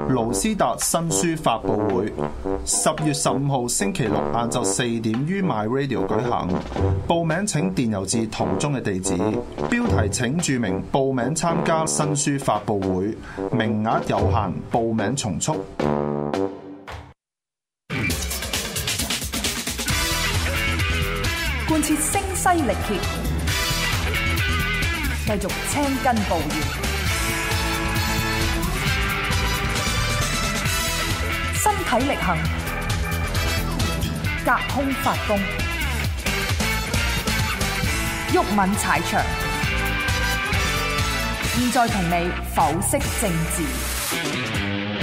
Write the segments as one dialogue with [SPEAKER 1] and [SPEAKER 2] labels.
[SPEAKER 1] 盧斯達新書發佈會，10月15號星期六晏晝4點於 MyRadio 舉行。報名請電郵至圖中嘅地址，標題請註明報名參加新書發佈會，名額有限，報名從速。
[SPEAKER 2] 貫徹聲嘶力竭，繼續青筋暴現，身體力行，隔空發功，毓民踩場。現在同你剖析政治。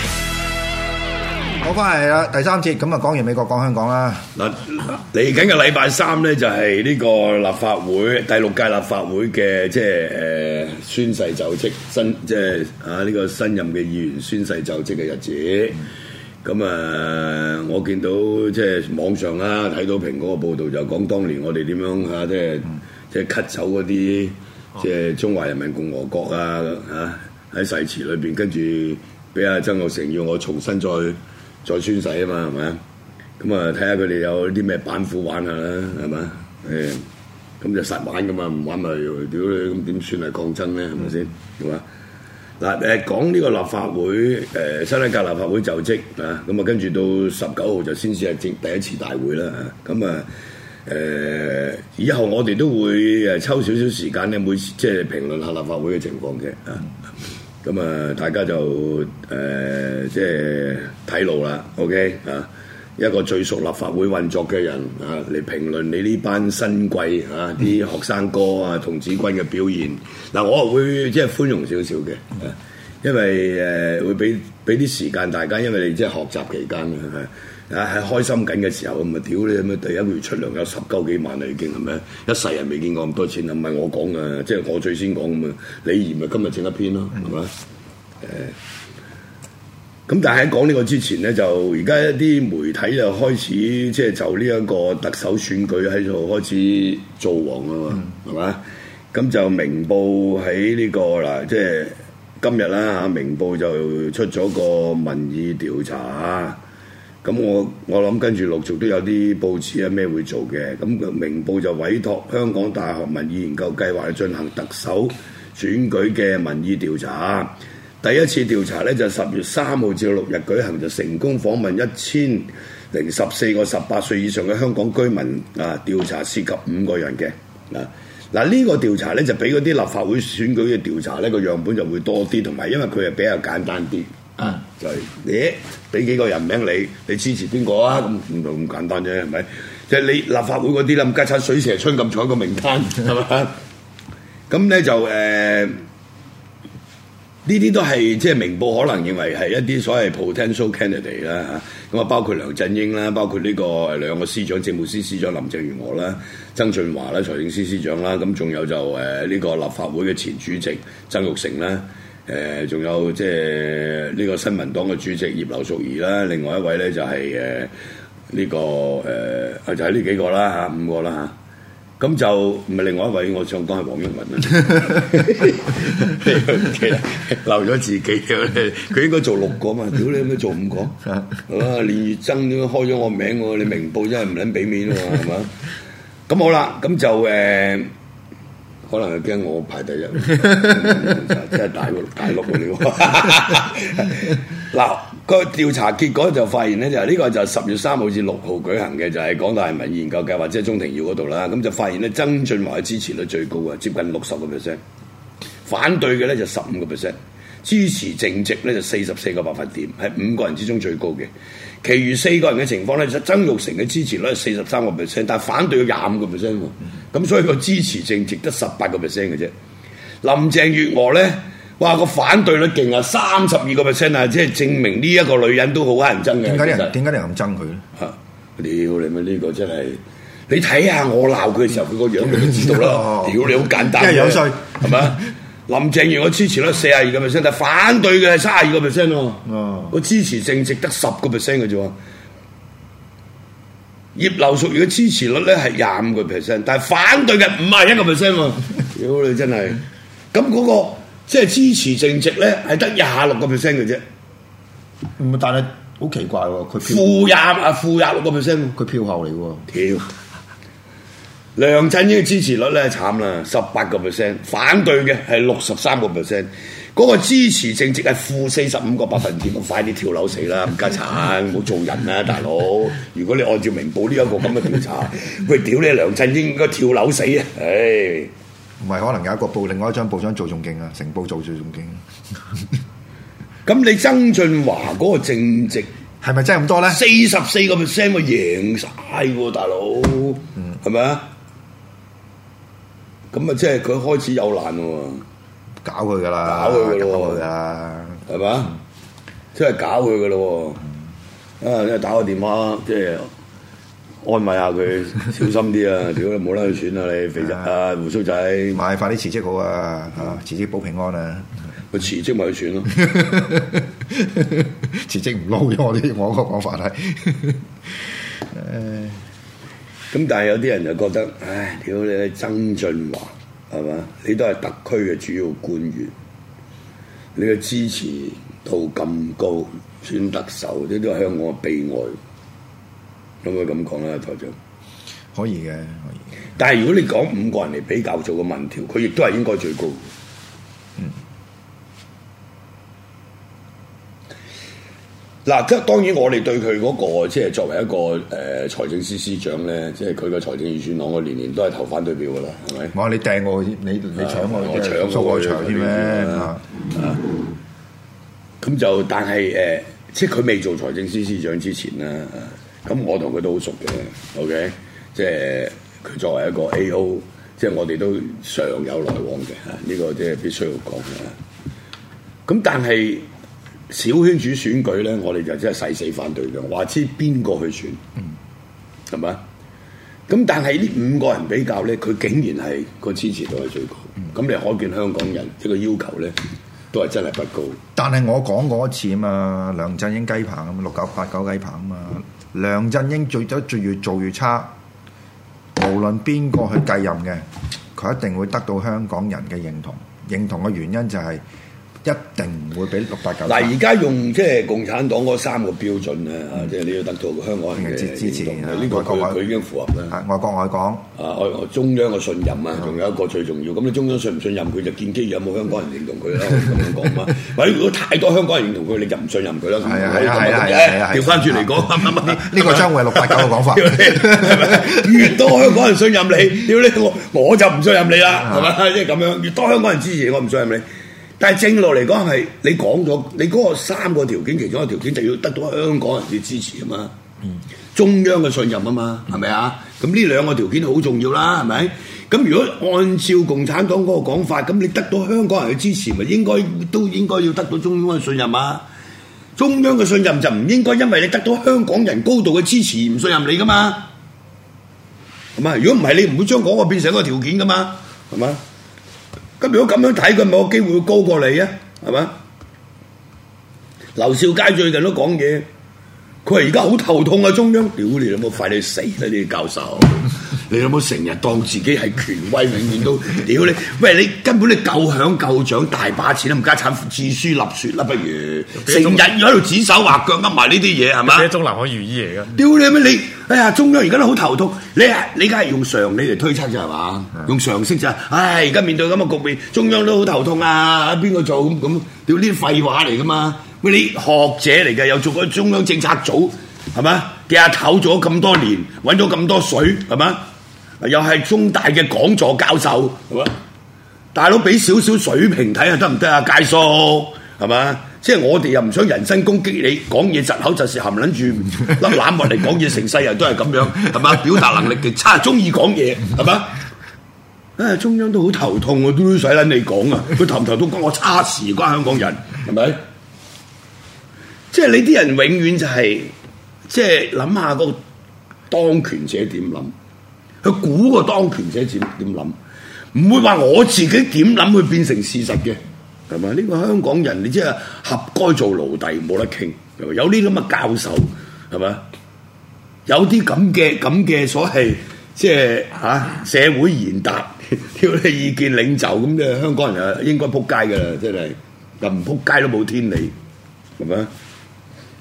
[SPEAKER 3] 講翻嚟啦，第三節咁啊，講完美國，講香港啦。
[SPEAKER 4] 嗱，嚟緊嘅禮拜三咧，就係呢個立法會第6屆立法會嘅宣誓就職呢個新任嘅議員宣誓就職嘅日子。咁我見到網上啦，睇到蘋果嘅報導就講當年我哋點樣即係 cut 走嗰啲中華人民共和國喺誓詞裏邊，跟住俾阿曾鈺成要我重新再宣誓啊嘛，係咪啊？咁睇下佢哋有啲咩板斧玩下啦，係嘛？咁就實玩噶嘛，唔玩咪屌你，咁點算係抗爭咧？係咪先？係嘛？嗱講呢個立法會新一屆立法會就職啊，咁跟住到19號就先至係第一次大會啦。咁以後我哋都會抽少少時間咧，每次評論下立法會嘅情況嘅啊。咁大家就睇路啦 ，OK 啊，一個最熟立法會運作嘅人啊，嚟評論你呢班新貴啊啲學生哥啊童子軍嘅表現。嗱，我會寬容少少嘅，因為會俾啲時間大家，因為你學習期間喺開心緊嘅時候，咁啊屌你咁啊！第一個月出糧有10幾萬啦，已經係咪？一世人未見過咁多錢啊！唔係我講嘅，我最先講咁啊！李怡咪今日整一篇咯，係嘛？咁但係喺講呢個之前咧，就而家一啲媒體就開始就呢一個特首選舉喺度開始造王啊嘛，係嘛？咁就明報喺呢個嗱，今日啦嚇，明報就出咗個民意調查。咁我諗跟住陸續都有啲報紙咩會做嘅，咁明報就委託香港大學民意研究計劃進行特首選舉嘅民意調查。第一次調查咧就10月3號至6日舉行，就成功訪問1014個18歲以上嘅香港居民啊，調查涉及5個人嘅嗱呢個調查咧就比嗰啲立法會選舉嘅調查咧個樣本就會多啲，同埋因為佢係比較簡單啲。就係你俾幾個人名你支持邊個啊？咁咁簡單啫，係咪？你立法會嗰啲啦，咁家產水蛇春咁坐一個名單係嘛？咁咧就呢啲都係明報可能認為係一啲所謂 potential candidate 啦嚇。咁包括梁振英啦，包括呢個兩個司長，政務司司長林鄭月娥啦，曾俊華啦，財政司司長啦，咁仲有就呢個立法會嘅前主席曾鈺成啦。仲有呢個新民黨嘅主席葉劉淑儀啦，另外一位咧就係呢個就係呢幾個啦嚇，5個啦嚇，咁就唔係另外一位，我想講係黃毓民啦，漏咗自己嘅，佢應該做6個嘛，屌你咁樣做5個，連月增都開咗我名喎，你明報真係唔撚俾面喎，係嘛？咁好啦，咁就可能係驚我排第一，真係大陸嚟喎！嗱，個調查結果就發現咧，就呢個就10月3號至6號舉行嘅，就係港大民意研究計劃，即係鍾庭耀嗰度啦。咁就發現咧，曾俊華嘅支持率最高啊，接近60%，反對嘅咧就15%，支持正直咧就44個百分點，係5個人之中最高嘅。其餘4個人嘅情況咧，就曾鈺成嘅支持率係43%，但係反對咗25%喎。咁所以個支持正直得18%嘅啫。林鄭月娥咧，哇個反對率勁啊，32%啊，即係證明呢一個女人都好乞人憎嘅。
[SPEAKER 3] 點解你咁憎佢咧？
[SPEAKER 4] 屌你咪呢個真係，你睇下我鬧佢嘅時候，佢個樣你都知道啦。屌你好簡單，
[SPEAKER 3] 因為有稅
[SPEAKER 4] 係咪？林鄭月娥支持率42%，但係反對嘅係32%喎。個支持正直得10%嘅啫喎。葉劉淑儀嘅支持率咧係25%，但係反對嘅51%喎。屌你真係，咁嗰個即係支持正直咧係得26%嘅啫。
[SPEAKER 3] 但係好奇怪喎，佢
[SPEAKER 4] -26%，
[SPEAKER 3] 佢票後嚟喎。
[SPEAKER 4] 屌！梁振英嘅支持率咧慘啦，18%，反對嘅係63%，嗰個支持正值係-45%，快啲跳樓死啦！冚家鏟，唔好做人啦，大佬！如果你按照明報呢一個咁嘅調查，喂，屌你梁振英應該跳樓死啊！唉，
[SPEAKER 3] 唔係可能有一個報，另外一張報章做仲勁啊，成報做仲勁。
[SPEAKER 4] 咁你曾俊華嗰個正值
[SPEAKER 3] 係咪真係咁多咧
[SPEAKER 4] ？44%喎，贏晒喎，大佬，係咪啊？咁啊，即係佢開始有難喎，
[SPEAKER 3] 搞佢噶啦，
[SPEAKER 4] 搞佢噶咯，
[SPEAKER 3] 搞佢啦，
[SPEAKER 4] 係嘛？即係搞佢噶咯喎，即係打個電話，即係安慰下佢，小心啲啊！屌你冇得去選啊你肥仔啊胡鬚仔，
[SPEAKER 3] 咪快啲辭職好啊！辭職保平安啊！
[SPEAKER 4] 佢辭職咪去選咯，
[SPEAKER 3] 辭職唔撈咗我個講法係。
[SPEAKER 4] 咁但係有啲人就覺得，唉，屌你曾俊華係嘛？你都係特區嘅主要官員，你嘅支持度咁高，選特首，呢都係香港嘅悲哀。可唔可以咁講咧，台長？
[SPEAKER 3] 可以嘅，可以嘅。
[SPEAKER 4] 但係如果你講5個人嚟比較做個民調，佢亦都係應該最高。嗱，即係當然，我哋對佢嗰個即係作為一個財政司司長咧，即係佢嘅財政預算案，我年年都係投反對票噶啦，係咪？
[SPEAKER 3] 哇！你掟我，你搶我，
[SPEAKER 4] 搶
[SPEAKER 3] 我搶添咩？
[SPEAKER 4] 咁就但係即係佢未做財政司司長之前啦，咁我同佢都好熟嘅 ，OK， 即係佢作為一個 AO， 即係我哋都常有來往嘅，呢個即係必須要講嘅。咁但係小圈子選舉咧，我哋就真係誓死反對嘅，話知邊個去選，係咪？咁但係呢5個人比較咧，佢竟然係個支持度係最高，咁你可見香港人呢個要求咧，都係真係不高。
[SPEAKER 3] 但係我講過一次啊嘛，梁振英雞棚啊嘛，6989雞棚啊嘛，梁振英越做越差，無論邊個去繼任嘅，佢一定會得到香港人嘅認同。認同嘅原因就係一定唔會俾689。
[SPEAKER 4] 嗱，而家用即係共產黨嗰3個標準咧，即係你要得到香港人嘅
[SPEAKER 3] 支持，
[SPEAKER 4] 呢個佢已經符合啦。
[SPEAKER 3] 外國外港
[SPEAKER 4] 中央嘅信任啊，仲有一個最重要。咁你中央信唔信任佢，就建基於有冇香港人認同佢啦。咁樣講嘛。或者如果太多香港人認同佢，你就唔信任佢啦。係調翻轉嚟講，
[SPEAKER 3] 呢個將會係689嘅講法。
[SPEAKER 4] 越多香港人信任你，屌你我就唔信任你啦，係咪？即係咁樣，越多香港人支持我唔信任你。但係正路嚟講係你講咗，你嗰個3個條件，其中一個條件就要得到香港人嘅支持啊嘛，中央嘅信任啊嘛，係咪啊？咁呢2個條件好重要啦，係咪？咁如果按照共產黨嗰個講法，咁你得到香港人嘅支持，咪應該要得到中央嘅信任啊？中央嘅信任就唔應該因為你得到香港人高度嘅支持而唔信任你噶嘛？係嘛？如果唔係，你唔會將嗰個變成一個條件噶嘛？係嘛？咁如果咁樣睇，佢咪有機會會高過你啊？係嘛？劉兆佳最近都講嘢，佢話而家好頭痛啊！中央，屌你有冇快啲死啦！呢啲教授，你有冇成日當自己係權威，永遠都屌你！喂，你根本你夠響夠長，大把錢都唔加產自書立説啦，不如成日要喺度指手畫腳噏埋呢啲嘢係嘛？
[SPEAKER 5] 係中南海如意嚟㗎。
[SPEAKER 4] 屌你咩你？哎呀，中央而家都好頭痛，你梗係用常理嚟推測啫係嘛？用常識啫。唉，而家面對咁嘅局面，中央都好頭痛啊！邊個做咁？屌呢啲廢話嚟噶嘛？喂，你學者嚟嘅，又做過中央政策組係嘛？嘅阿頭做咗咁多年，揾咗咁多水係嘛？又係中大嘅講座教授係嘛？大佬俾少少水平睇下得唔得啊？介叔係嘛？即係我哋又唔想人身攻擊你，講嘢窒口窒舌含撚住粒攬物嚟講嘢，成世人都係咁樣係嘛？表達能力極差，中意講嘢係嘛？啊，中央都好頭痛啊，都使撚你講啊！佢頭唔頭都關我叉事，關香港人係咪？即係你啲人永遠就係即係諗下個當權者點諗，佢估個當權者點諗，唔會話我自己點諗去變成事實嘅。係嘛？呢個香港人，你即係合該做奴隸，冇得傾。有啲咁嘅教授，係嘛？有啲咁嘅所謂即係社會賢達，叫你意見領袖咁嘅香港人啊，應該撲街㗎啦，真係又唔撲街都冇天理，係咪？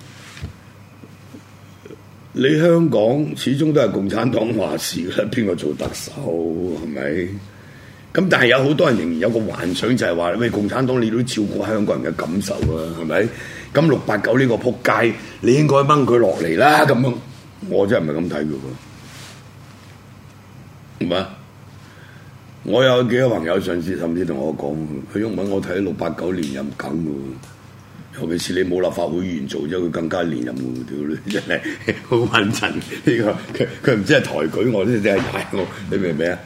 [SPEAKER 4] 你香港始終都係共產黨話事啦，邊個做特首係咪？咁但係有好多人仍然有個幻想，就係話喂，共產黨你都照顧香港人嘅感受啊，係咪？咁689呢個撲街，你應該掹佢落嚟啦，咁樣我真係唔係咁睇嘅喎，係咪？我有幾個朋友上次甚至同我講，佢用文我睇689連任梗嘅喎。尤其是你冇立法會議員做咗，佢更加連任喎！屌你，真係好穩陣呢個。佢唔知係抬舉我，定係踩我？你明唔明啊？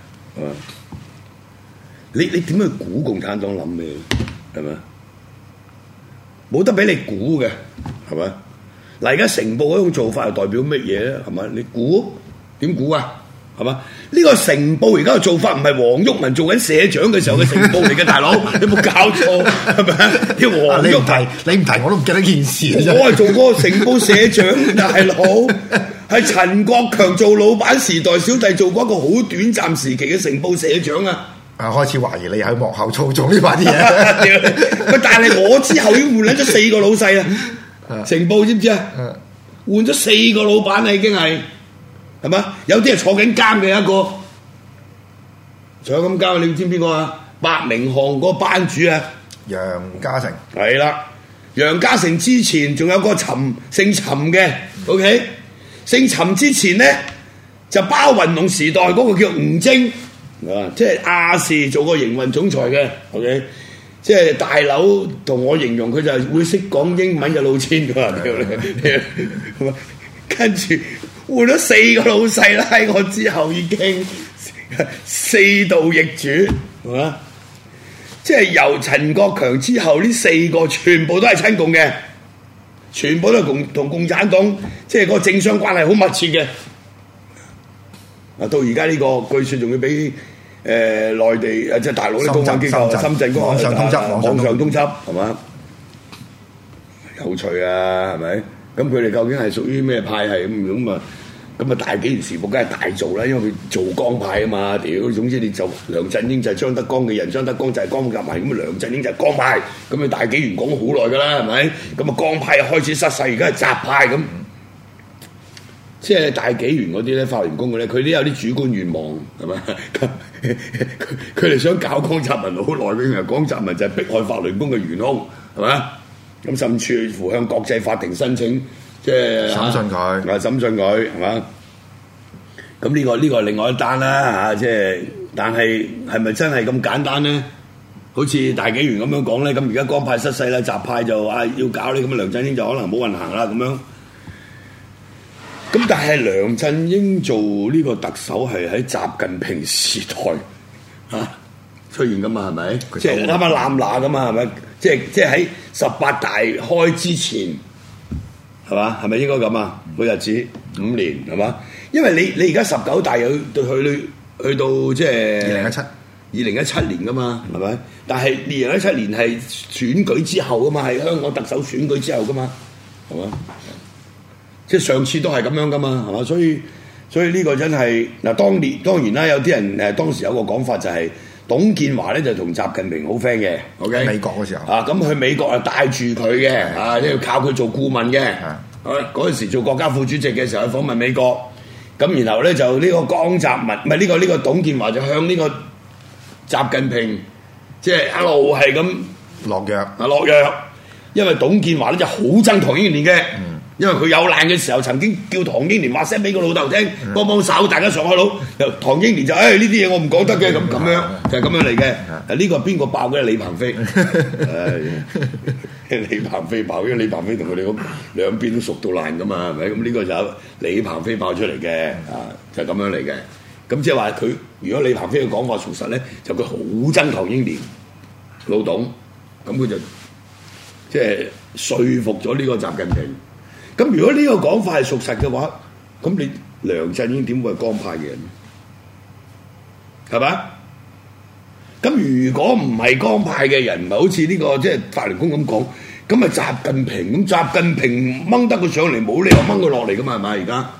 [SPEAKER 4] 你點去估共產黨諗咩？係咪？冇得俾你估嘅，係咪？嗱，而家成報嗰種做法係代表乜嘢咧？係咪？你估點估啊？係嘛？呢個成報而家嘅做法唔係黃毓民做緊社長嘅時候嘅成報嚟嘅，大佬，你冇搞錯係咪啊？啲黃毓民
[SPEAKER 3] 你唔提我都唔記得件事。
[SPEAKER 4] 我係做過成報社長，大佬係陳國強做老闆時代，小弟做過一個好短暫時期嘅成報社長啊！
[SPEAKER 3] 開始懷疑你喺幕後操縱呢班啲嘢。
[SPEAKER 4] 但係我之後已經換咗4個老細啦，成報知唔知啊？換咗4個老闆啦，已經係嘛？有啲係坐緊監嘅一個，坐緊監，你知唔知邊個啊？伯明翰嗰個班主啊，
[SPEAKER 3] 楊家成
[SPEAKER 4] 係啦。楊家成之前仲有個姓陳嘅，OK？ 姓陳之前咧就包雲龍時代嗰個叫吳征，即係亞視做過營運總裁嘅 ，OK？ 即係大佬同我形容佢就係會識講英文嘅老千㗎嘛，跟住。換咗4個老細啦！喺我之後已經4度易主，係嘛？即係由陳國強之後呢4個全部都係親共嘅，全部都係同共產黨即係個政商關係好密切嘅。到而家呢個據說仲要俾內地即係大陸啲公安機構深圳網上通緝係嘛？有趣啊，係咪？咁佢哋究竟係屬於咩派系咁啊？咁啊，大紀元時報梗係大做啦，因為佢做江派啊嘛，屌！總之你就梁振英就係張德江嘅人，張德江就係江夾埋，咁啊梁振英就係江派，咁啊大紀元講咗好耐㗎啦，係咪？咁啊江派開始失勢，而家係習派咁，即係大紀元嗰啲咧，法輪功嘅咧，佢都有啲主觀願望，係咪？佢哋想搞江澤民好耐嘅，江澤民就係迫害法輪功嘅元兇，係咪？咁甚至乎向國際法庭申請。即係
[SPEAKER 3] 審訊佢，
[SPEAKER 4] 審訊佢係嘛？咁呢個係另外一單啦嚇，即係但係咪真係咁簡單咧？好似大紀元咁樣講咧，咁而家江派失勢啦，習派就要搞你，咁梁振英就可能冇運行啦咁樣。咁但係梁振英做呢個特首係喺習近平時代出現噶嘛？係咪？即係啱啱攬乸噶嘛？係咪？即係喺18大開之前。係嘛？係咪應該咁啊？個日子5年係嘛？因為你而家19大又去到即係2017年噶嘛？係咪？但係2017年係選舉之後噶嘛？係香港特首選舉之後噶嘛？係嘛？即係上次都係咁樣噶嘛？係嘛？所以呢個真係嗱，當然啦，有啲人當時有個講法就係董建華咧就同習近平好 friend 嘅 ，OK？
[SPEAKER 3] 美國嗰時候
[SPEAKER 4] 咁去美國帶住佢嘅，即係靠佢做顧問嘅。嗰陣時做國家副主席嘅時候去訪問美國，咁然後咧就呢個江澤民唔係呢個董建華就向呢個習近平即係一路係咁
[SPEAKER 3] 落藥，
[SPEAKER 4] 因為董建華咧就好憎唐英年嘅。因為佢有難嘅時候，曾經叫唐英年話聲俾個老豆聽，幫手，大家上海佬。唐英年就呢啲嘢我唔講得嘅，咁樣就係咁樣嚟嘅。呢個邊個爆嘅？李鵬飛，李鵬飛爆，因為李鵬飛同佢哋咁兩邊都熟到爛噶嘛，係咪？咁呢個就李鵬飛爆出嚟嘅，就係咁樣嚟嘅。咁即係話佢，如果李鵬飛嘅講法屬實咧，就佢好憎唐英年老董，咁佢就即係說服咗呢個習近平。咁如果呢個講法係屬實嘅話，咁你梁振英點會係江派嘅人？係嘛？咁如果唔係江派嘅人，唔係好似呢個即係法輪功咁講，咁啊習近平咁，習近平掹得佢上嚟，冇理由掹佢落嚟噶嘛？係咪而家？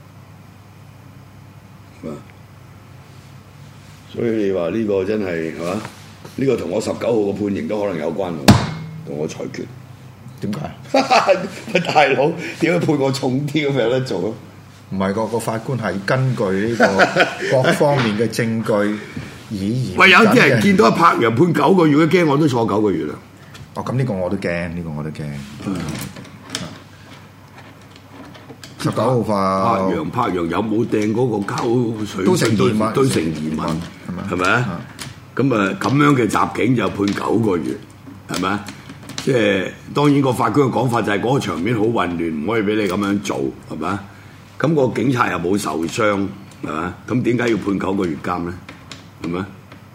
[SPEAKER 4] 所以你話呢個真係係嘛？呢個同我19號嘅判刑都可能有關喎，同我裁決。
[SPEAKER 3] 點解？
[SPEAKER 4] 大佬點解判我重啲咁有得做啊？
[SPEAKER 3] 唔係個法官係根據呢個各方面嘅證據以
[SPEAKER 4] 喂，有啲人見到柏楊判9個月，驚我都坐9個月啦。
[SPEAKER 3] 哦，咁呢個我都驚，呢個我都驚。19號法
[SPEAKER 4] 柏楊有冇掟嗰個膠水
[SPEAKER 3] 都成疑問，
[SPEAKER 4] 都成疑問，係咪啊？咁啊咁樣嘅襲警就判9個月，係咪啊？即係當然個法官嘅講法就係嗰個場面好混亂，唔可以俾你咁樣做，係咪啊？咁個警察又冇受傷，係咪啊？咁點解要判9個月監咧？係咪啊？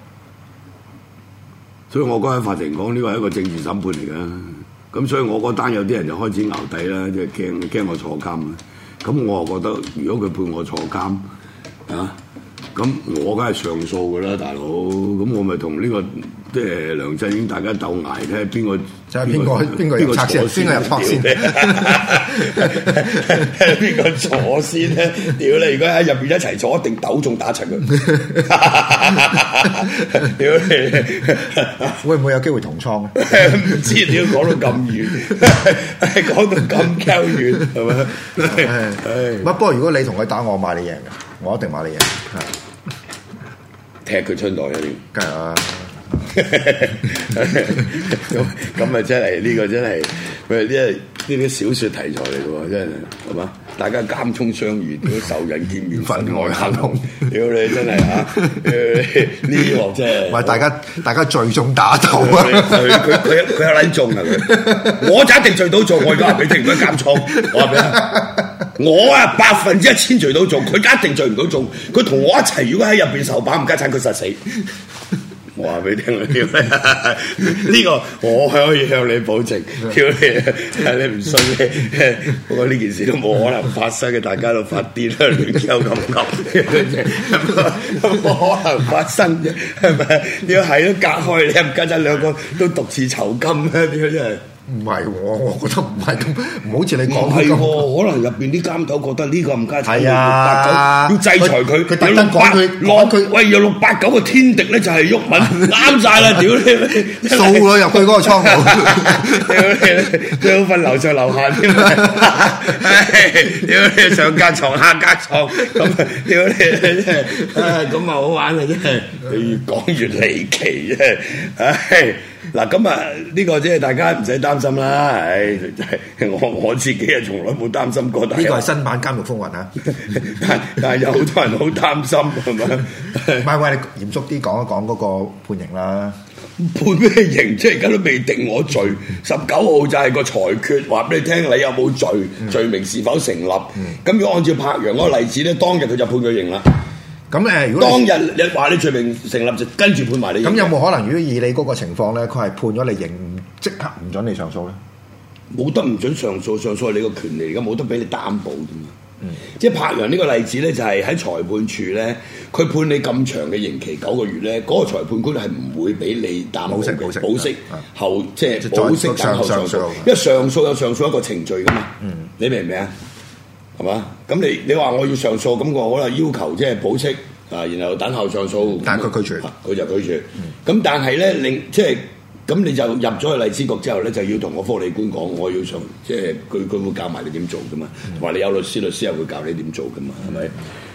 [SPEAKER 4] 所以我嗰日法庭講呢個係一個政治審判嚟㗎，咁所以我嗰單有啲人就開始淆底啦，即係驚我坐監啦。咁我就覺得如果佢判我坐監啊，咁我梗係上訴㗎啦，大佬。咁我咪同呢個即係梁振英大家鬥捱，睇下邊個
[SPEAKER 3] 就係邊個入冊先，邊個入冊先，
[SPEAKER 4] 邊個坐先咧？屌你！如果喺入邊一齊坐，一定鬥中打柒佢。屌你！
[SPEAKER 3] 會唔會有機會同倉咧？
[SPEAKER 4] 唔知點講到咁遠，講到咁鳩遠係咪？
[SPEAKER 3] 不過如果你同佢打，我買你贏嘅，我一定買你贏。
[SPEAKER 4] 踢佢春袋一定，
[SPEAKER 3] 梗係啦。
[SPEAKER 4] 咁啊真係呢個真係，喂呢啲小説題材嚟嘅喎，真係係嘛？大家監衝相遇，屌仇人見面分外眼紅，屌你真係嚇！呢鑊真係，
[SPEAKER 3] 唔係大家聚眾打鬥啊！
[SPEAKER 4] 佢有撚中啊佢，我就一定聚到中，我而家話俾你聽，佢監衝，我話俾你聽，我啊1000%聚到中，佢一定聚唔到中，佢同我一齊，如果喺入邊受把唔家產，佢實死。我話俾你聽呢個我可以向你保證，屌你唔信你，不過呢件事都冇可能發生嘅，大家都發癲啦，亂鳩咁噏，冇可能發生啫，係咪？屌係都隔開你，唔家陣兩個都獨自囚禁啊！屌真係。
[SPEAKER 3] 唔係喎，我覺得唔係咁，唔好似你講
[SPEAKER 4] 係喎，可能入邊啲監頭覺得呢個唔家產，
[SPEAKER 3] 係啊，
[SPEAKER 4] 要制裁佢，
[SPEAKER 3] 佢特登講佢，
[SPEAKER 4] 喂，有689個天敵咧就係毓民，啱晒啦，屌你，
[SPEAKER 3] 掃咗入去嗰個倉度，
[SPEAKER 4] 屌你，最好瞓樓上樓下添，屌你上間床下間床，咁屌你真係，咁啊好玩啊真係，越講越離奇啫，唉。嗱咁啊，呢個即係大家唔使擔心啦。唉，我自己啊，從來冇擔心過。呢
[SPEAKER 3] 個係新版監獄風雲啊！
[SPEAKER 4] 但係有好多人好擔心，係咪？
[SPEAKER 3] 唔係喂，你嚴肅啲講一講嗰個判刑啦。
[SPEAKER 4] 判咩刑？即係而家都未定我罪。19號就係個裁決，話俾你聽，你有冇罪？罪名是否成立？咁如果按照柏楊嗰個例子咧，當日佢就判佢刑啦。
[SPEAKER 3] 咁如果
[SPEAKER 4] 當日你話你罪名成立，就跟住判埋你刑。
[SPEAKER 3] 咁有冇可能，如果以你嗰個情況咧，佢係判咗你刑，即刻唔準你上訴咧？
[SPEAKER 4] 冇得唔準上訴，上訴係你個權利，而家冇得俾你擔保啫嘛。即係柏楊呢個例子咧，就係喺裁判處咧，佢判你咁長嘅刑期9個月咧，嗰個裁判官係唔會俾你擔保嘅保釋後，即係保釋等後上訴，因為上訴有上訴一個程序噶嘛。你明唔明啊？係嘛？咁你話我要上訴，咁我可能要求即係保釋啊，然後等候上訴。
[SPEAKER 3] 但係佢拒絕，
[SPEAKER 4] 佢就拒絕。咁但係咧，即係咁你就入咗去荔枝角之後咧，就要同個福利官講，我要上，即係佢會教埋你點做噶嘛。話你有律師，律師又會教你點做噶嘛，係咪？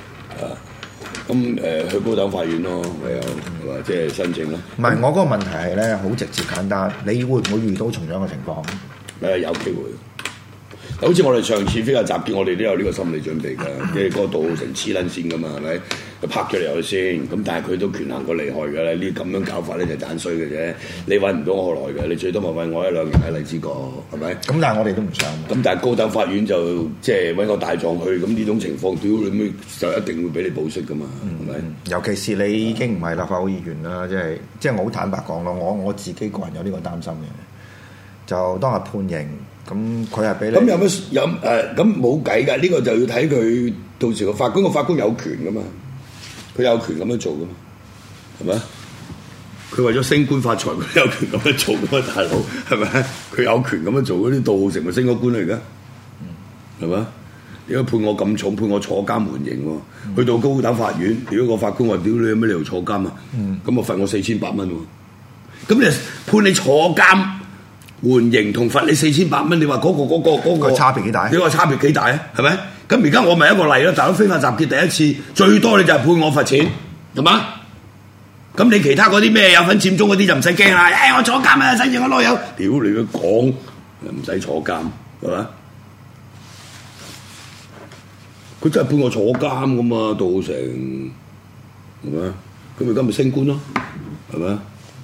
[SPEAKER 4] 咁去高等法院咯，唯有或者申請咯。
[SPEAKER 3] 唔係，我嗰個問題係咧，好直接簡單。你會唔會遇到同樣嘅情況？
[SPEAKER 4] 有機會。好似我哋上次飛下集結，我哋都有呢個心理準備㗎，即係嗰個杜浩成黐撚線㗎嘛，係咪？佢拍咗嚟先，咁但係佢都權衡過厲害㗎啦。呢咁樣搞法咧就盞衰嘅啫。你揾唔到我來嘅，你最多咪揾我1-2日喺荔枝角，係咪？咁
[SPEAKER 3] 但係我哋都唔想。
[SPEAKER 4] 咁但係高等法院就即係揾個大狀去，咁呢種情況，屌你咩就一定會俾你保釋㗎嘛，係咪？
[SPEAKER 3] 尤其是你已經唔係立法會議員啦，即係我好坦白講咯，我自己個人有呢個擔心嘅，就當日判刑。咁佢係俾你咁
[SPEAKER 4] 有咁冇計㗎？呢個就要睇佢到時個法官有權㗎嘛，佢有權咁樣做㗎嘛，係咪？佢為咗升官發財，佢有權咁樣做㗎嘛，大佬係咪？佢有權咁樣做嗰啲杜浩成咪升咗官嚟㗎，係咪？如果判我咁重，判我坐監緩刑喎，去到高等法院，如果個法官話：屌你有咩理由坐監啊？咁我罰我4800蚊喎，咁你判你坐監。 緩刑同罰你4800蚊，你話嗰個
[SPEAKER 3] 差別幾大？
[SPEAKER 4] 你話差別幾大啊？係咪？咁而家我咪一個例咯，大佬非法集結第一次最多你就係判我罰錢，係嘛？咁你其他嗰啲咩有份佔中嗰啲就唔使驚啦，我坐監啊，使住我攞油，屌你都講唔使坐監係嘛？佢真係判我坐監噶嘛，到成係咪？咁而家咪升官咯，係咪？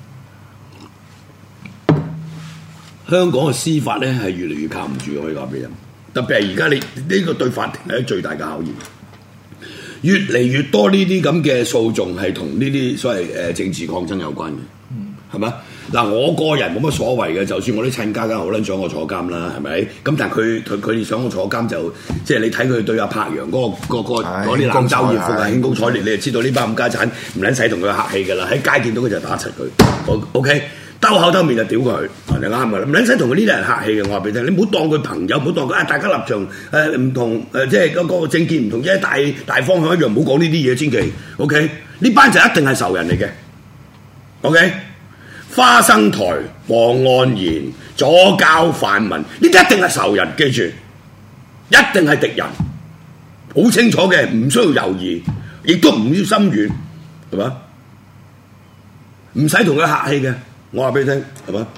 [SPEAKER 4] 香港嘅司法咧係越嚟越靠唔住，我可以話俾你。特別係而家你呢個對法庭係最大嘅考驗，越嚟越多呢啲咁嘅訴訟係同呢啲所謂政治抗爭有關嘅，係咪？嗱，我個人冇乜所謂嘅，就算我啲親家梗係好撚想我坐監啦，係咪？咁但係佢哋想我坐監就即係你睇佢對阿柏楊嗰啲冷嘲熱諷啊、興高采烈，你就知道呢班冚家產唔撚使同佢客氣㗎啦，喺街見到佢就打柒佢，OK。兜口兜面就屌佢，你啱㗎啦，唔撚使同佢呢啲人客氣嘅，我話俾你聽，你唔好當佢朋友，唔好當佢大家立場唔同即係嗰個政見唔同啫，大方向一樣，唔好講呢啲嘢，千祈 OK。呢班就一定係仇人嚟嘅 OK。花生台、黃岸賢、左膠泛民，呢啲一定係仇人，記住，一定係敵人，好清楚嘅，唔需要猶豫，亦都唔要心軟，係嘛？唔使同佢客氣嘅。我話俾你聽，係嘛？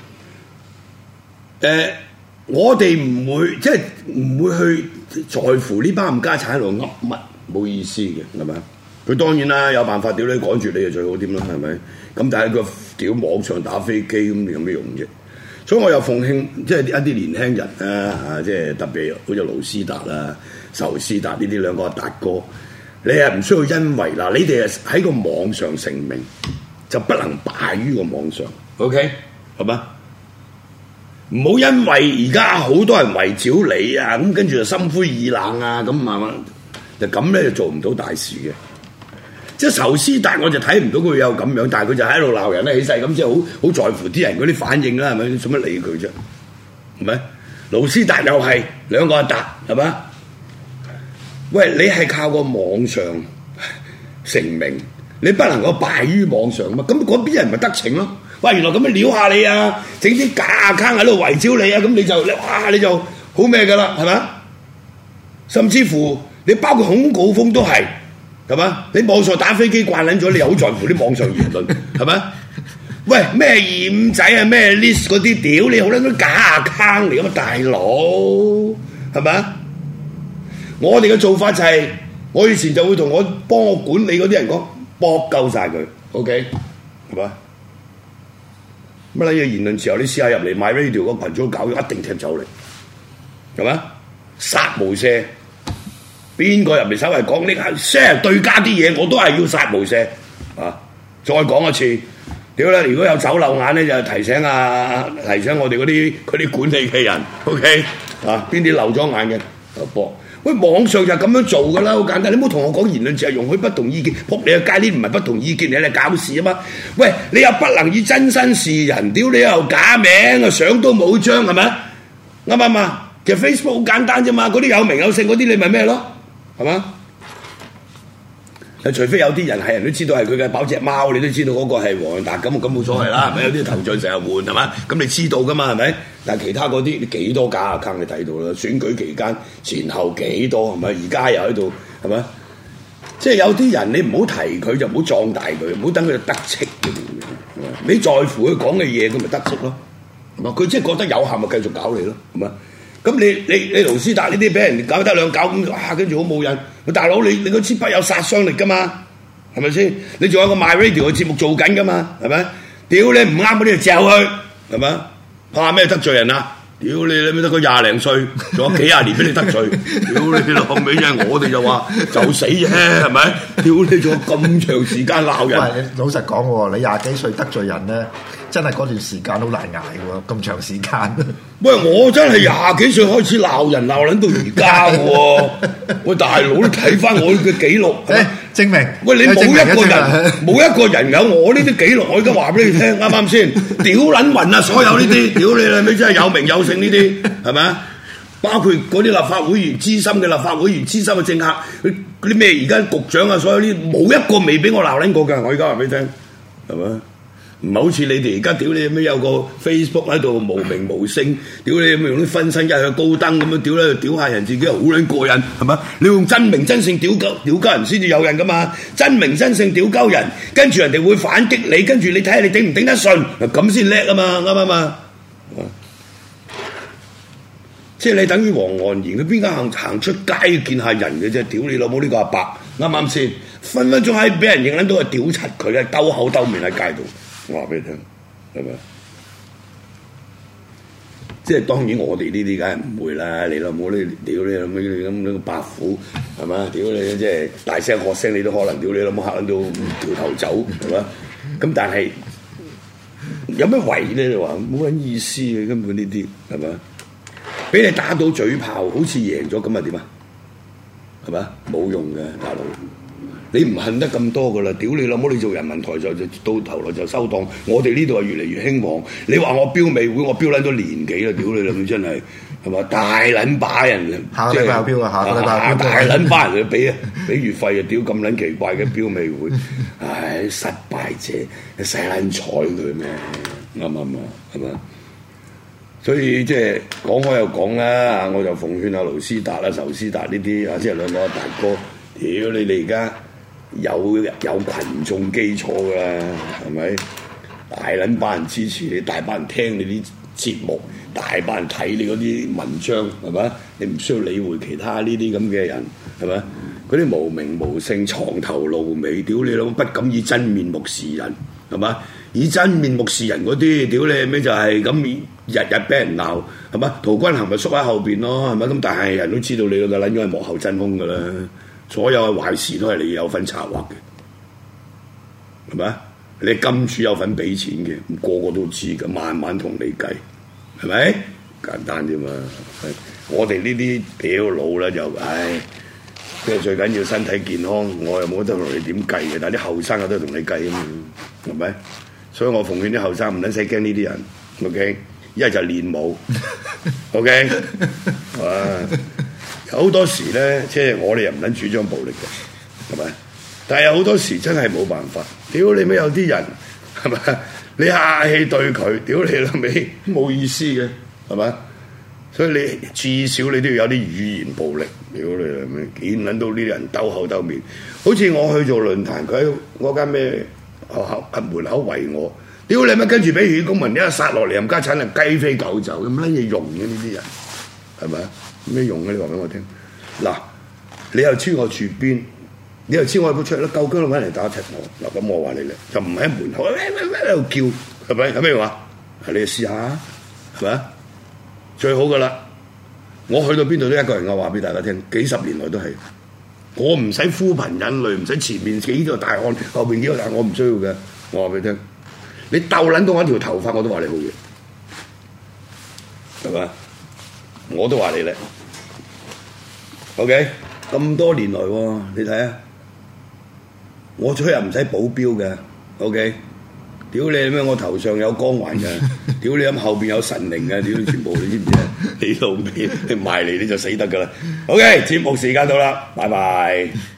[SPEAKER 4] 我哋唔會即係唔會去在乎呢班冚家產喺度噏乜，冇意思嘅，係咪？佢當然啦，有辦法屌你趕住你就最好啲啦，係咪？咁但係佢屌網上打飛機咁有咩用啫？所以我又奉勸即係一啲年輕人啊，即係特別好似盧斯達啊、仇斯達呢啲兩個達哥，你係唔需要因為嗱，你哋係喺個網上成名，就不能敗於個網上。OK， 係嘛？唔好因為而家好多人圍剿你啊，咁跟住就心灰意冷啊，咁慢慢就咁咧就做唔到大事嘅。即係仇斯達我就睇唔到佢有咁樣，但係佢就喺度鬧人咧起勢咁，即係好在乎啲人嗰啲反應啦，係咪？做乜理佢啫？係咪？盧斯達又係兩個阿達，係嘛？喂，你係靠個網上成名，你不能夠敗於網上嘛？咁嗰邊人咪得逞咯？喂，原來咁樣撩下你啊，整啲假 account 喺度圍剿你啊，咁你就好咩噶啦，係咪？甚至乎你包括孔誥烽都係，係嘛？你網上打飛機慣撚咗，你又好在乎啲網上言論，係咪？喂，咩二五仔啊，咩 list 嗰啲屌，你好撚多假 account 嚟噶嘛，大佬，係咪？我哋嘅做法就係，我以前就會同我幫我管理嗰啲人講，搏鳩晒佢 ，OK， 係嘛？乜撚嘢言論自由？你試下入嚟 MyRadio 嗰群組搞，一定踢走你，係咪？殺無赦，邊個入嚟稍微講呢？share 對家啲嘢，我都係要殺無赦啊！再講一次，屌啦！如果有走漏眼咧，就提醒我哋嗰啲管理嘅人 ，OK 啊？邊啲漏咗眼嘅就播。喂，網上就咁樣做噶啦，好簡單。你唔好同我講言論自由容許不同意見，仆你個街呢唔係不同意見，你係搞事啊嘛！喂，你又不能以真身示人，屌你又假名啊，相都冇張係咪？啱唔啱啊？其實 Facebook 好簡單啫嘛，嗰啲有名有姓嗰啲你咪咩咯，係嘛？除非有啲人係人都知道係佢嘅寶隻貓，你都知道嗰個係黃達咁冇所謂啦，係咪？有啲頭像成日換係嘛？咁你知道噶嘛係咪？但係其他嗰啲你幾多假 account 你睇到啦？選舉期間前後幾多係咪？而家又喺度係咪？即係有啲人你唔好提佢就唔好壯大佢，唔好等佢得戚嘅。你在乎佢講嘅嘢，佢咪得戚咯？係嘛？佢即係覺得有效咪繼續搞你咯，係嘛？咁你盧斯達呢啲俾人搞得兩搞咁，哇！跟住好冇癮。大佬你個支筆有殺傷力噶嘛？係咪先？你仲有個 MyRadio 嘅節目做緊噶嘛？係咪？屌你唔啱嗰啲就嚼佢，係咪？怕咩得罪人啊？屌你咪得個廿零歲，仲有幾廿年俾你得罪。屌你老味啫！我哋就話就死啫，係咪？屌你仲有咁長時間鬧人？
[SPEAKER 3] 喂，老實講喎，你廿幾歲得罪人咧，真係嗰段時間好難捱喎，咁長時間。
[SPEAKER 4] 喂，我真係廿幾歲開始鬧人，鬧撚到而家喎。喂，大佬，你睇翻我嘅記錄，
[SPEAKER 3] 證明。
[SPEAKER 4] 喂，你冇一個人有我呢啲記錄，我而家話俾你聽，啱啱先？屌撚暈啊！所有呢啲，屌你啦，咪真係有名有姓呢啲，係咪啊？包括嗰啲立法會議員、資深嘅立法會議員、資深嘅政客，嗰啲咩而家局長啊，所有呢啲冇一個未俾我鬧撚過㗎。我而家話俾你聽，係咪？ 唔係好似你哋而家屌你咩有個 Facebook 喺度無名無姓，屌你咁用啲分身一去高登咁樣屌咧，屌下人自己又好撚過癮，係嘛？你用真名真姓屌鳩人先至有人噶嘛？真名真姓屌鳩人，跟住人哋會反擊你，跟住你睇下你頂唔頂得順，咁先叻啊嘛，啱唔啱啊？即係你等於黃岸然，佢邊間行出街見下人嘅啫？屌你老母呢個阿伯，啱啱先？分分鐘喺俾人認撚到係屌柒佢嘅，兜口兜面喺街度。我話俾你聽，係咪？即係當然我哋呢啲梗係唔會啦。你老母你屌你老母你咁個白虎係嘛？屌你即係大聲喝聲，你都可能屌你老母嚇撚到掉頭走係嘛？咁但係有咩為咧？你話冇撚意思嘅，根本呢啲係咪？俾你打到嘴炮，好似贏咗咁啊？點啊？係咪？冇用嘅，大佬。你唔恨得咁多噶啦，屌你老母！你做人民台就到頭來就收檔。我哋呢度係越嚟越興旺。你話我標美會，我標撚咗年幾啦，屌你老母真係係嘛？大撚把人，
[SPEAKER 3] 下個禮拜有標啊，下個禮拜
[SPEAKER 4] 大撚把人去俾月費啊！屌咁撚奇怪嘅標美會，唉失敗者，你使撚睬佢咩？啱唔啱啊？係嘛？所以即係講開又講啦，我就奉勸阿盧斯達啦、仇斯達呢啲啊，即係兩個大哥，屌你哋而家有群眾基礎㗎啦，係咪？大撚班人支持你，大班人聽你啲節目，大班人睇你嗰啲文章，係咪？你唔需要理會其他呢啲咁嘅人，係咪？嗰啲無名無姓、藏頭露尾，屌你老母不敢以真面目示人，係嘛？以真面目示人嗰啲，屌你咩就係咁日日俾人鬧，係嘛？陶君行咪縮喺後邊咯，係咪？咁但係人都知道你個撚樣係幕後真兇㗎啦，所有嘅壞事都係你有份策劃嘅，係咪？你金主有份俾錢嘅，個個都知㗎，慢慢同你計，係咪？簡單啫嘛。我哋呢啲屌佬啦就唉，即係最緊要身體健康，我又冇得同你點計嘅，但係啲後生有得同你計啊嘛，係咪？所以我奉勸啲後生唔撚使驚呢啲人 ，OK？ 一係就練武 ，OK？ 有好多時咧，即係我哋又唔撚主張暴力嘅，係咪？但係有好多時真係冇辦法，屌你咩有啲人係咪？你客氣對佢，屌你老味冇意思嘅，係咪？所以你至少你都要有啲語言暴力，屌你老味見撚到呢啲人兜口兜面，好似我去做論壇，佢喺嗰間咩學校門口圍我，屌你咩跟住俾血公民一殺落嚟，冚家鏟係雞飛狗走，有乜撚嘢用嘅呢啲人係咪？咩用嘅？你話俾我聽。嗱，你又知我住邊？你又知我有冇出嚟啦？夠姜揾嚟打柒我嗱，咁我話你咧，就唔喺門口喺度叫，係咪？係咩話？你試下，係咪？最好噶啦！我去到邊度都一個人，我話俾大家聽，幾十年來都係，我唔使呼朋引類，唔使前面幾個大漢，後邊幾個大漢，我唔需要嘅。我話俾你聽，你鬥撚到我一條頭髮，我都話你好嘢，係咪？我都話你叻。OK， 咁多年來喎，你睇下，我出入唔使保鏢嘅。OK。屌你咩！我頭上有光環嘅，屌你咁後邊有神靈嘅，屌你全部你知唔知啊？你老味，你埋嚟你就死得噶啦！OK，節目時間到啦，拜拜。